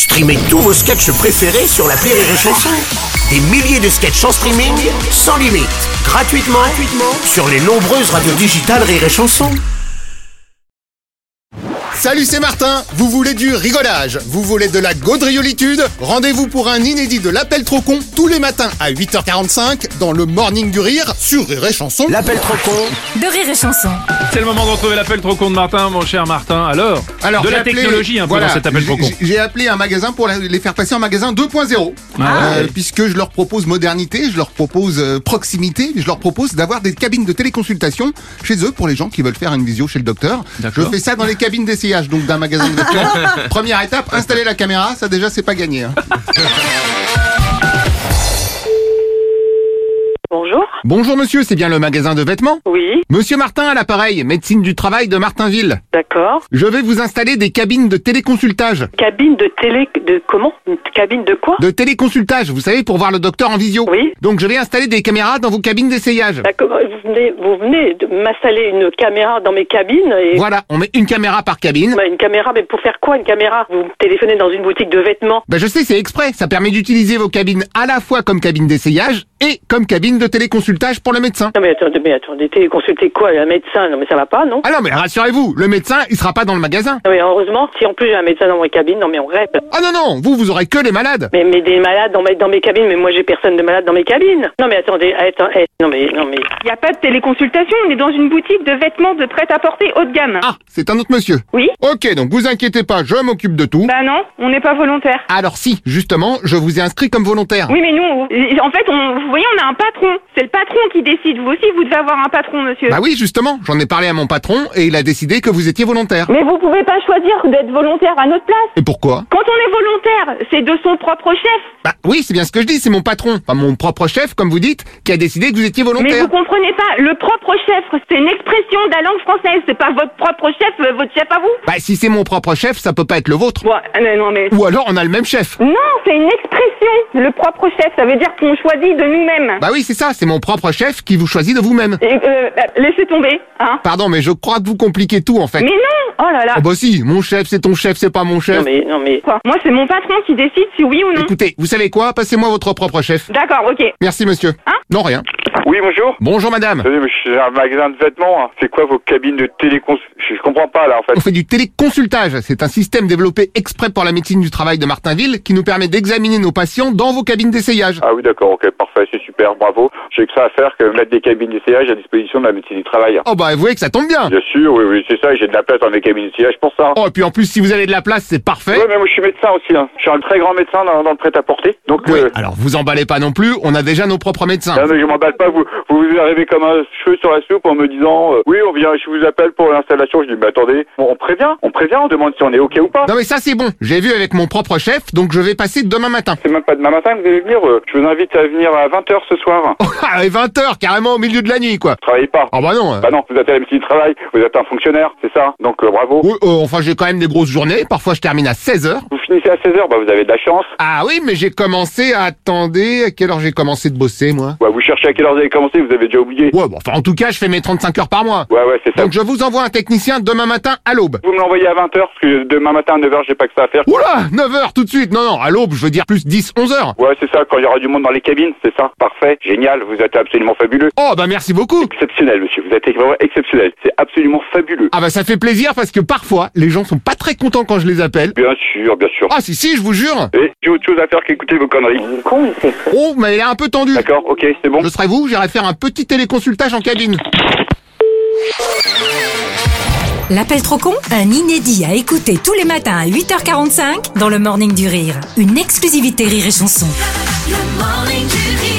Streamez tous vos sketchs préférés sur l'appli Rire et Chanson. Des milliers de sketchs en streaming, sans limite, gratuitement sur les nombreuses radios digitales Rire et Chanson. Salut, c'est Martin. Vous voulez du rigolage? Vous voulez de la gaudriolitude? Rendez-vous pour un inédit de l'appel trop con tous les matins à 8h45 dans le Morning du Rire sur Rire et Chanson. L'appel trop con de Rire et Chanson. C'est le moment de retrouver l'appel trop con de Martin, mon cher Martin. Alors de j'ai la appelé, technologie un peu dans cet appel trop con. J'ai appelé un magasin pour les faire passer en magasin 2.0. Puisque je leur propose modernité, je leur propose proximité, je leur propose d'avoir des cabines de téléconsultation chez eux pour les gens qui veulent faire une visio chez le docteur. D'accord. Je fais ça dans les cabines d'essayage donc d'un magasin de docteur. Première étape, installer la caméra, ça déjà c'est pas gagné. Bonjour. Bonjour monsieur, c'est bien le magasin de vêtements? Oui, Monsieur Martin à l'appareil, médecine du travail de Martinville. d'accord. Je vais vous installer des cabines de téléconsultage. Cabine de télé... de comment? Une cabine de quoi? De téléconsultage, vous savez, pour voir le docteur en visio. Oui. Donc je vais installer des caméras dans vos cabines d'essayage. D'accord. Vous venez de m'installer une caméra dans mes cabines et... Voilà, on met une caméra par cabine. Bah, une caméra, mais pour faire quoi une caméra? Vous téléphonez dans une boutique de vêtements. Ben je sais, c'est exprès, ça permet d'utiliser vos cabines à la fois comme cabine d'essayage et comme cabine de téléconsultage pour le médecin. Non mais attendez, téléconsulter quoi? Un médecin? Non mais ça va pas, non? Ah non mais rassurez-vous, le médecin, il sera pas dans le magasin. Non mais heureusement, si en plus j'ai un médecin dans mes cabines, non mais on rêve. Ah non, vous aurez que les malades. Mais des malades dans mes cabines, mais moi j'ai personne de malade dans mes cabines. Non mais attendez, non mais... Il n'y a pas de téléconsultation, on est dans une boutique de vêtements de prêt-à-porter haut de gamme. Ah, c'est un autre monsieur. Oui? Ok, donc vous inquiétez pas, je m'occupe de tout. Bah non, on n'est pas volontaire. Alors si, justement, je vous ai inscrit comme volontaire. Oui mais nous, en fait, vous voyez, on a un patron. C'est le patron qui décide. Vous aussi, vous devez avoir un patron, monsieur. Bah oui, justement, j'en ai parlé à mon patron et il a décidé que vous étiez volontaire. Mais vous pouvez pas choisir d'être volontaire à notre place. Et pourquoi? Quand on est volontaire, c'est de son propre chef. Bah oui, c'est bien ce que je dis, c'est mon patron, enfin mon propre chef, comme vous dites, qui a décidé que vous étiez Mais volontaire. vous comprenez pas, le propre chef, c'est une expression de la langue française. C'est pas votre propre chef, votre chef à vous. Bah si c'est mon propre chef, ça peut pas être le vôtre. Bon, non mais... Ou alors on a le même chef. Non, c'est une expression. Le propre chef, ça veut dire qu'on choisit de nous-mêmes. Bah oui, c'est ça, c'est mon propre chef qui vous choisit de vous-même. Et, laissez tomber, hein. Pardon, mais je crois que vous compliquez tout en fait. Mais non. Oh là là. Oh bah si, mon chef c'est ton chef, c'est pas mon chef. Non mais... Quoi? Moi, c'est mon patron qui décide si oui ou non. Écoutez, vous savez quoi? Passez-moi votre propre chef. D'accord, ok. Merci monsieur. Hein? Non, rien. Oui, bonjour. Bonjour madame. Attendez, mais je suis un magasin de vêtements. C'est quoi vos cabines de je comprends pas là en fait. On fait du téléconsultage. C'est un système développé exprès pour la médecine du travail de Martinville qui nous permet d'examiner nos patients dans vos cabines d'essayage. Ah oui, d'accord, ok, parfait, c'est super, bravo. J'ai que ça à faire que mettre des cabines d'essayage à disposition de la médecine du travail. Oh bah vous voyez que ça tombe bien. Bien sûr, oui, c'est ça, j'ai de la place dans mes cabines d'essayage pour ça. Oh et puis en plus si vous avez de la place c'est parfait. Ouais, mais moi je suis médecin aussi, hein. Je suis un très grand médecin dans le prêt-à-porter. Donc Oui, alors vous emballez pas non plus, on a déjà nos propres médecins. non mais je m'emballe pas, vous arrivez comme un cheveu sur la soupe en me disant oui je vous appelle pour l'installation. Je dis mais attendez, on prévient, on demande si on est ok ou pas. Non mais ça c'est bon, j'ai vu avec mon propre chef, donc je vais passer demain matin. C'est même pas demain matin que vous allez venir, je vous invite à venir à 20h ce soir. Ah, et 20h, carrément au milieu de la nuit quoi. Travaillez pas. Ah bah non. Bah non, vous êtes à la médecine du travail, vous êtes un fonctionnaire, c'est ça. Donc bravo. Oui, enfin j'ai quand même des grosses journées, parfois je termine à 16h. Vous finissez à 16h, bah vous avez de la chance. Ah oui, mais j'ai commencé attendez, à quelle heure j'ai commencé de bosser moi? Ouais, vous cherchez à quelle heure vous avez commencé, vous avez déjà oublié. Ouais, bon, enfin en tout cas je fais mes 35 heures par mois. Ouais, c'est ça. Donc je vous envoie un technicien demain matin à l'aube. Vous me l'envoyez à 20h, parce que demain matin à 9h, j'ai pas que ça à faire. Oula, 9h tout de suite. Non, à l'aube, je veux dire plus 10, 11h. Ouais, c'est ça, quand il y aura du monde dans les cabines, c'est ça. Parfait, génial, vous êtes absolument fabuleux. Oh bah merci beaucoup. Exceptionnel, monsieur, vous êtes vraiment exceptionnel. C'est absolument fabuleux. Ah bah ça fait plaisir parce que parfois, les gens sont pas très contents quand je les appelle. Bien sûr, bien sûr. Ah si, je vous jure. Et j'ai autre chose à faire qu'écouter vos conneries. Oh, mais elle est un peu tendue. D'accord, ok, c'est bon. Je serai vous, j'irai faire un petit téléconsultage en cabine. L'appel trop con, un inédit à écouter tous les matins à 8h45 dans le Morning du Rire. Une exclusivité Rire et Chanson. Le Morning du Rire.